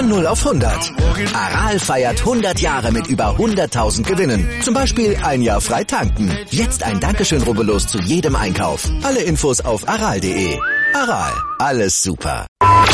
Von 0 auf 100. Aral feiert 100 Jahre mit über 100.000 Gewinnen. Zum Beispiel ein Jahr frei tanken. Jetzt ein Dankeschön, rubbellos zu jedem Einkauf. Alle Infos auf aral.de. Aral, alles super.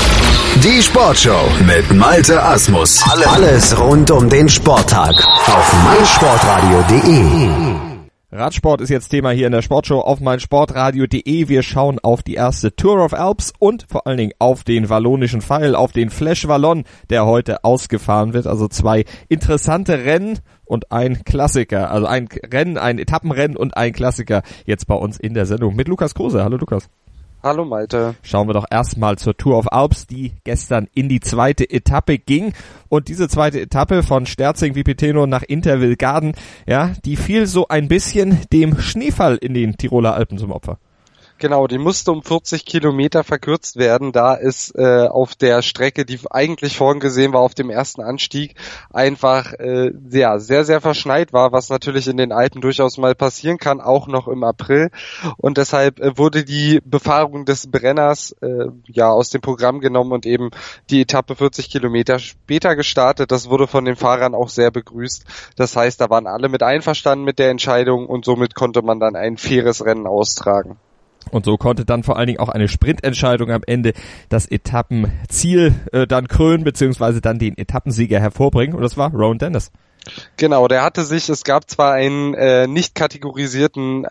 Die Sportshow mit Malte Asmus. Alles rund um den Sporttag auf meinsportradio.de. Radsport ist jetzt Thema hier in der Sportshow auf meinsportradio.de. Wir schauen auf die erste Tour of Alps und vor allen Dingen auf den wallonischen Pfeil, auf den Flèche Wallonne, der heute ausgefahren wird. Also 2 interessante Rennen und ein Klassiker. Also ein Rennen, ein Etappenrennen und ein Klassiker jetzt bei uns in der Sendung mit Lukas Kruse. Hallo Lukas. Hallo Malte. Schauen wir doch erstmal zur Tour of Alps, die gestern in die zweite Etappe ging. Und diese zweite Etappe von Sterzing-Vipiteno nach Interville-Garden, ja, die fiel so ein bisschen dem Schneefall in den Tiroler Alpen zum Opfer. Genau, die musste um 40 Kilometer verkürzt werden, da es auf der Strecke, die eigentlich vorgesehen war auf dem ersten Anstieg, einfach sehr, sehr verschneit war, was natürlich in den Alpen durchaus mal passieren kann, auch noch im April. Und deshalb wurde die Befahrung des Brenners aus dem Programm genommen und eben die Etappe 40 Kilometer später gestartet. Das wurde von den Fahrern auch sehr begrüßt. Das heißt, da waren alle mit einverstanden mit der Entscheidung und somit konnte man dann ein faires Rennen austragen. Und so konnte dann vor allen Dingen auch eine Sprintentscheidung am Ende das Etappenziel dann krönen, beziehungsweise dann den Etappensieger hervorbringen. Und das war Rowan Dennis. Genau, es gab zwar einen nicht kategorisierten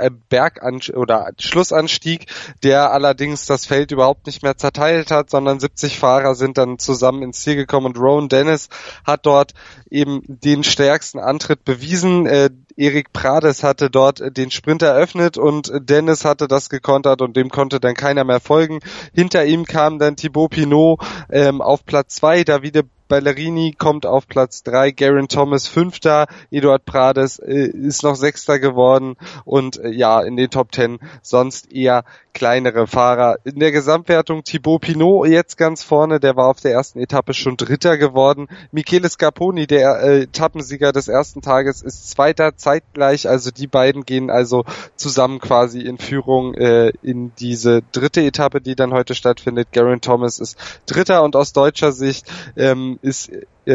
Schlussanstieg, der allerdings das Feld überhaupt nicht mehr zerteilt hat, sondern 70 Fahrer sind dann zusammen ins Ziel gekommen und Rowan Dennis hat dort eben den stärksten Antritt bewiesen. Eric Prades hatte dort den Sprint eröffnet und Dennis hatte das gekontert und dem konnte dann keiner mehr folgen. Hinter ihm kam dann Thibaut Pinot auf Platz 2, Davide Ballerini kommt auf Platz 3, Geraint Thomas 5. Eduard Prades ist noch 6. geworden und in den Top 10 sonst eher kleinere Fahrer. In der Gesamtwertung Thibaut Pinot jetzt ganz vorne, der war auf der ersten Etappe schon 3. geworden. Michele Scarponi, der Etappensieger des ersten Tages, ist 2. zeitgleich, also die beiden gehen also zusammen quasi in Führung in diese 3. Etappe, die dann heute stattfindet. Geraint Thomas ist 3. und aus deutscher Sicht ist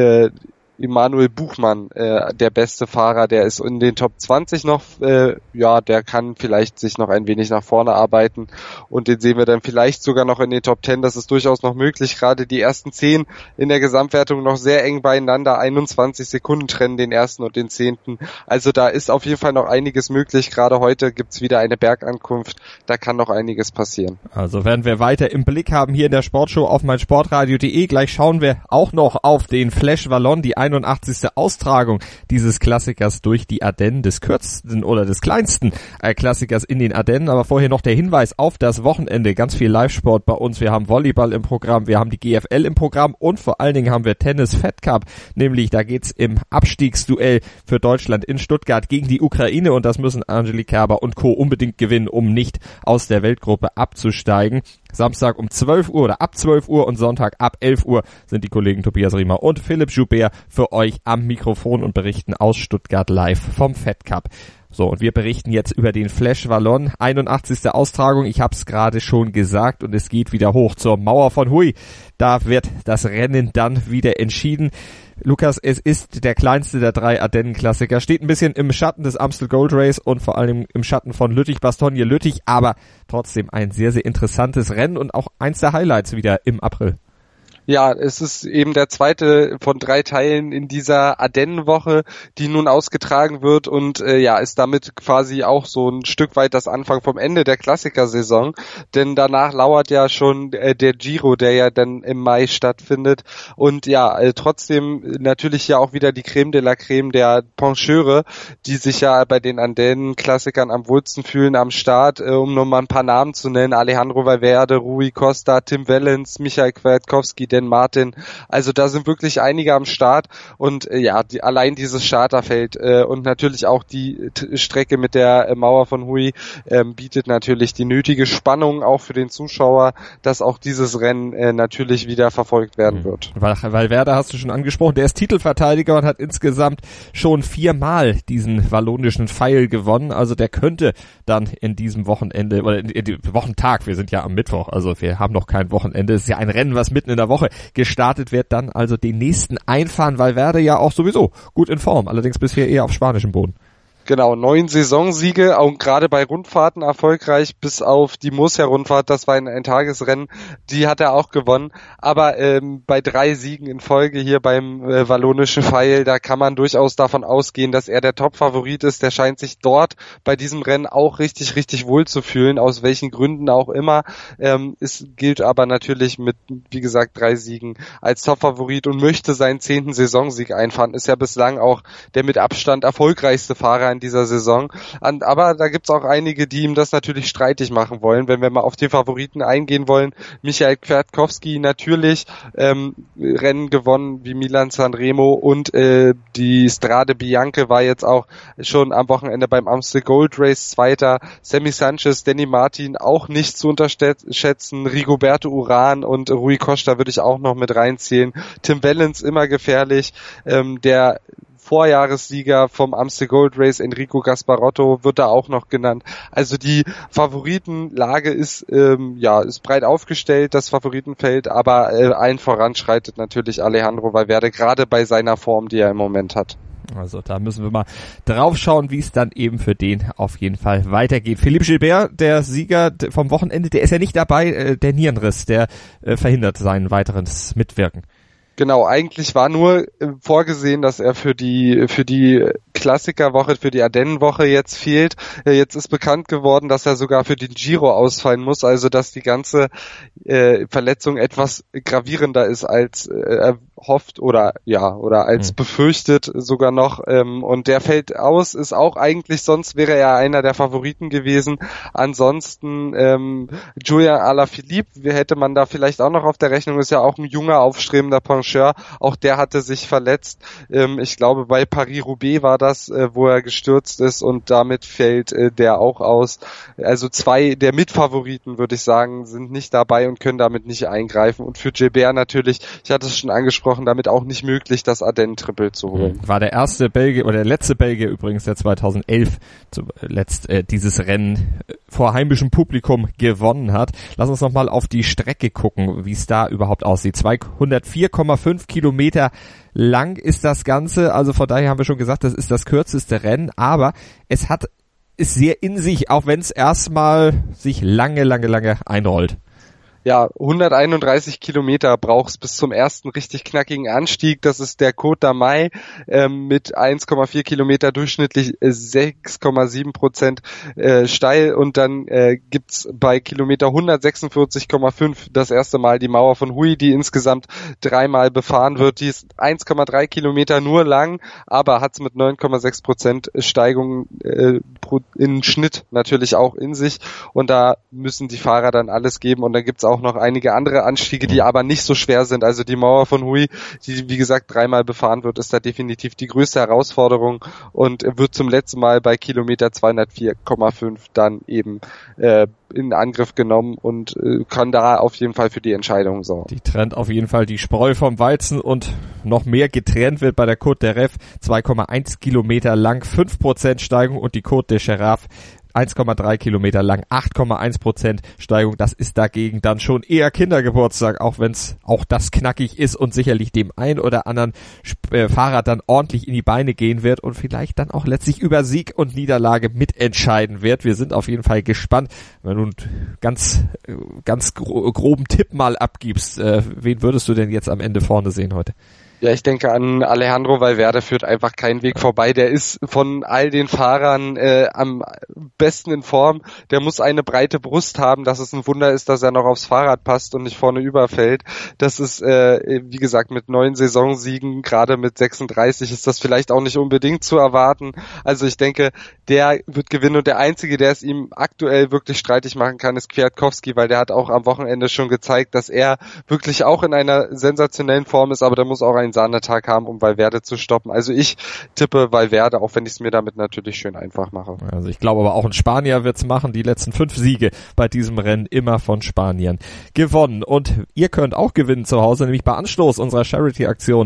Emanuel Buchmann der beste Fahrer, der ist in den Top 20 noch, der kann vielleicht sich noch ein wenig nach vorne arbeiten und den sehen wir dann vielleicht sogar noch in den Top 10, das ist durchaus noch möglich, gerade die ersten 10 in der Gesamtwertung noch sehr eng beieinander, 21 Sekunden trennen den ersten und den 10. Also da ist auf jeden Fall noch einiges möglich, gerade heute gibt's wieder eine Bergankunft, da kann noch einiges passieren. Also werden wir weiter im Blick haben hier in der Sportshow auf meinsportradio.de, gleich schauen wir auch noch auf den Flèche Wallonne, die 81. Austragung dieses Klassikers durch die Ardennen, des kürzesten oder des kleinsten Klassikers in den Ardennen. Aber vorher noch der Hinweis auf das Wochenende. Ganz viel Live-Sport bei uns. Wir haben Volleyball im Programm, wir haben die GFL im Programm und vor allen Dingen haben wir Tennis Fed Cup. Nämlich da geht's im Abstiegsduell für Deutschland in Stuttgart gegen die Ukraine und das müssen Angelique Kerber und Co. unbedingt gewinnen, um nicht aus der Weltgruppe abzusteigen. Samstag um 12 Uhr oder ab 12 Uhr und Sonntag ab 11 Uhr sind die Kollegen Tobias Riemer und Philipp Joubert für euch am Mikrofon und berichten aus Stuttgart live vom Fed Cup. So, und wir berichten jetzt über den Flèche Wallonne, 81. Austragung, ich habe es gerade schon gesagt und es geht wieder hoch zur Mauer von Huy. Da wird das Rennen dann wieder entschieden. Lukas, es ist der kleinste der 3 Ardennen-Klassiker, steht ein bisschen im Schatten des Amstel Gold Race und vor allem im Schatten von Lüttich-Bastogne-Lüttich, aber trotzdem ein sehr, sehr interessantes Rennen und auch eins der Highlights wieder im April. Ja, es ist eben der zweite von 3 Teilen in dieser Ardennenwoche, die nun ausgetragen wird und ist damit quasi auch so ein Stück weit das Anfang vom Ende der Klassikersaison, denn danach lauert ja schon der Giro, der ja dann im Mai stattfindet und trotzdem natürlich ja auch wieder die Creme de la Creme der Pencheure, die sich ja bei den Ardennen-Klassikern am wohlsten fühlen am Start, um nur mal ein paar Namen zu nennen, Alejandro Valverde, Rui Costa, Tim Wellens, Michael Kwiatkowski, Dan Martin, also da sind wirklich einige am Start und allein dieses Starterfeld und natürlich auch die Strecke mit der Mauer von Huy bietet natürlich die nötige Spannung auch für den Zuschauer, dass auch dieses Rennen natürlich wieder verfolgt werden wird. Valverde hast du schon angesprochen, der ist Titelverteidiger und hat insgesamt schon 4-mal diesen wallonischen Pfeil gewonnen, also der könnte dann in diesem Wochenende oder in Wochentag, wir sind ja am Mittwoch, also wir haben noch kein Wochenende, es ist ja ein Rennen, was mitten in der Woche Woche gestartet wird, dann also den nächsten einfahren. Valverde ja auch sowieso gut in Form, allerdings bisher eher auf spanischem Boden. Genau, 9 Saisonsiege, auch gerade bei Rundfahrten erfolgreich, bis auf die Murcia-Rundfahrt, das war ein Tagesrennen, die hat er auch gewonnen, aber bei 3 Siegen in Folge hier beim wallonischen Pfeil, da kann man durchaus davon ausgehen, dass er der Top-Favorit ist, der scheint sich dort bei diesem Rennen auch richtig, richtig wohl zu fühlen, aus welchen Gründen auch immer, es gilt aber natürlich mit, wie gesagt, 3 Siegen als Top-Favorit und möchte seinen 10. Saisonsieg einfahren, ist ja bislang auch der mit Abstand erfolgreichste Fahrer in dieser Saison. Aber da gibt's auch einige, die ihm das natürlich streitig machen wollen. Wenn wir mal auf die Favoriten eingehen wollen, Michael Kwiatkowski natürlich Rennen gewonnen wie Milan Sanremo und die Strade Bianche war jetzt auch schon am Wochenende beim Amstel Gold Race Zweiter. Sammy Sanchez, Danny Martin auch nicht zu unterschätzen. Rigoberto Urán und Rui Costa würde ich auch noch mit reinzählen. Tim Wellens immer gefährlich. Der Vorjahressieger vom Amstel Gold Race, Enrico Gasparotto, wird da auch noch genannt. Also die Favoritenlage ist breit aufgestellt, das Favoritenfeld, aber allen voran schreitet natürlich Alejandro Valverde, gerade bei seiner Form, die er im Moment hat. Also da müssen wir mal drauf schauen, wie es dann eben für den auf jeden Fall weitergeht. Philippe Gilbert, der Sieger vom Wochenende, der ist ja nicht dabei, der Nierenriss, der verhindert sein weiteres Mitwirken. Genau, eigentlich war nur vorgesehen, dass er für die Klassikerwoche, für die Ardennenwoche jetzt fehlt. Jetzt ist bekannt geworden, dass er sogar für den Giro ausfallen muss, also dass die ganze Verletzung etwas gravierender ist als erhofft oder als befürchtet sogar noch. Und der fällt aus, ist auch eigentlich, sonst wäre er einer der Favoriten gewesen. Ansonsten Julian Alaphilippe hätte man da vielleicht auch noch auf der Rechnung, ist ja auch ein junger, aufstrebender Pencheur. Auch der hatte sich verletzt. Ich glaube, bei Paris-Roubaix war das, wo er gestürzt ist und damit fällt der auch aus. Also 2 der Mitfavoriten, würde ich sagen, sind nicht dabei und können damit nicht eingreifen. Und für Gilbert natürlich, ich hatte es schon angesprochen, damit auch nicht möglich, das Ardennen-Triple zu holen. War der erste Belgier oder der letzte Belgier übrigens, der 2011 zuletzt dieses Rennen vor heimischem Publikum gewonnen hat. Lass uns nochmal auf die Strecke gucken, wie es da überhaupt aussieht. 204,5 Kilometer lang ist das Ganze, also von daher haben wir schon gesagt, das ist das kürzeste Rennen, aber es ist sehr in sich, auch wenn es erstmal sich lange einrollt. Ja, 131 Kilometer braucht's bis zum ersten richtig knackigen Anstieg. Das ist der Côte d'Amay mit 1,4 Kilometer durchschnittlich 6,7% steil. Und dann gibt's bei Kilometer 146,5 das erste Mal die Mauer von Huy, die insgesamt 3-mal befahren wird. Die ist 1,3 Kilometer nur lang, aber hat's mit 9,6% Steigung in Schnitt natürlich auch in sich. Und da müssen die Fahrer dann alles geben. Und dann gibt's auch noch einige andere Anstiege, die aber nicht so schwer sind. Also die Mauer von Huy, die wie gesagt 3-mal befahren wird, ist da definitiv die größte Herausforderung und wird zum letzten Mal bei Kilometer 204,5 dann eben in Angriff genommen und kann da auf jeden Fall für die Entscheidung sorgen. Die trennt auf jeden Fall die Spreu vom Weizen und noch mehr getrennt wird bei der Côte d'Eref, 2,1 Kilometer lang, 5% Steigung und die Côte de Cheraf 1,3 Kilometer lang, 8,1% Steigung. Das ist dagegen dann schon eher Kindergeburtstag, auch wenn es auch das knackig ist und sicherlich dem ein oder anderen Fahrer dann ordentlich in die Beine gehen wird und vielleicht dann auch letztlich über Sieg und Niederlage mitentscheiden wird. Wir sind auf jeden Fall gespannt. Wenn du ganz groben Tipp mal abgibst, wen würdest du denn jetzt am Ende vorne sehen heute? Ja, ich denke, an Alejandro Valverde führt einfach kein Weg vorbei. Der ist von all den Fahrern am besten in Form. Der muss eine breite Brust haben, dass es ein Wunder ist, dass er noch aufs Fahrrad passt und nicht vorne überfällt. Das ist, wie gesagt, mit 9 Saisonsiegen, gerade mit 36, ist das vielleicht auch nicht unbedingt zu erwarten. Also ich denke, der wird gewinnen und der Einzige, der es ihm aktuell wirklich streitig machen kann, ist Kwiatkowski, weil der hat auch am Wochenende schon gezeigt, dass er wirklich auch in einer sensationellen Form ist, aber der muss auch einen Sahnetag haben, um Valverde zu stoppen. Also ich tippe Valverde, auch wenn ich es mir damit natürlich schön einfach mache. Also ich glaube aber auch ein Spanier wird's machen. Die letzten 5 Siege bei diesem Rennen immer von Spaniern gewonnen. Und ihr könnt auch gewinnen zu Hause, nämlich bei Anstoß unserer Charity-Aktion.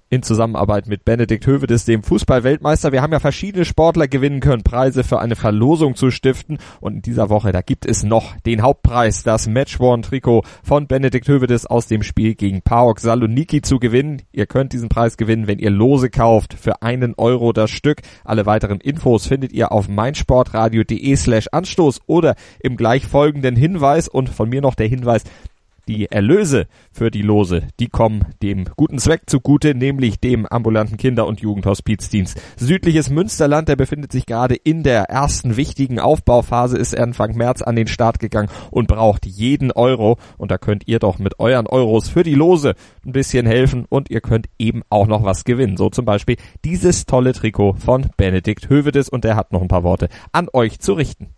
in Zusammenarbeit mit Benedikt Hövedes, dem Fußball-Weltmeister. Wir haben ja verschiedene Sportler gewinnen können, Preise für eine Verlosung zu stiften. Und in dieser Woche, da gibt es noch den Hauptpreis, das Matchworn-Trikot von Benedikt Hövedes aus dem Spiel gegen PAOK Saloniki zu gewinnen. Ihr könnt diesen Preis gewinnen, wenn ihr Lose kauft, für €1 das Stück. Alle weiteren Infos findet ihr auf meinsportradio.de/Anstoß oder im gleich folgenden Hinweis. Und von mir noch der Hinweis: die Erlöse für die Lose, die kommen dem guten Zweck zugute, nämlich dem ambulanten Kinder- und Jugendhospizdienst Südliches Münsterland. Der befindet sich gerade in der ersten wichtigen Aufbauphase, ist Anfang März an den Start gegangen und braucht jeden Euro. Und da könnt ihr doch mit euren Euros für die Lose ein bisschen helfen und ihr könnt eben auch noch was gewinnen. So zum Beispiel dieses tolle Trikot von Benedikt Hövedes, und der hat noch ein paar Worte an euch zu richten.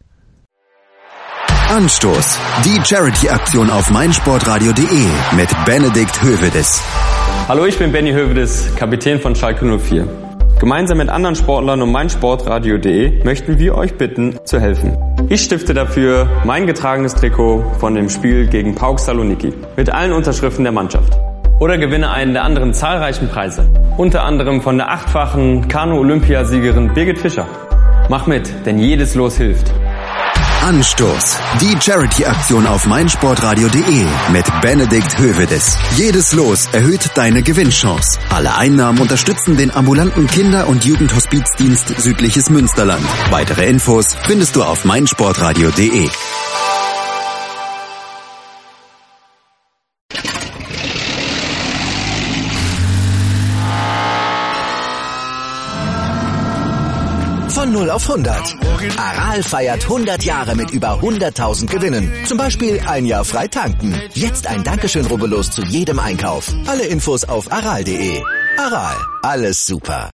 Anstoß, die Charity-Aktion auf meinsportradio.de mit Benedikt Hövedes. Hallo, ich bin Benny Hövedes, Kapitän von Schalke 04. Gemeinsam mit anderen Sportlern und meinsportradio.de möchten wir euch bitten, zu helfen. Ich stifte dafür mein getragenes Trikot von dem Spiel gegen PAOK Saloniki mit allen Unterschriften der Mannschaft. Oder gewinne einen der anderen zahlreichen Preise, unter anderem von der 8-fachen Kanu-Olympiasiegerin Birgit Fischer. Mach mit, denn jedes Los hilft. Anstoß, die Charity-Aktion auf meinsportradio.de mit Benedikt Hövedes. Jedes Los erhöht deine Gewinnchance. Alle Einnahmen unterstützen den ambulanten Kinder- und Jugendhospizdienst Südliches Münsterland. Weitere Infos findest du auf meinsportradio.de. Von 0 auf 100. Aral feiert 100 Jahre mit über 100.000 Gewinnen. Zum Beispiel ein Jahr frei tanken. Jetzt ein Dankeschön, rubbellos zu jedem Einkauf. Alle Infos auf aral.de. Aral, alles super.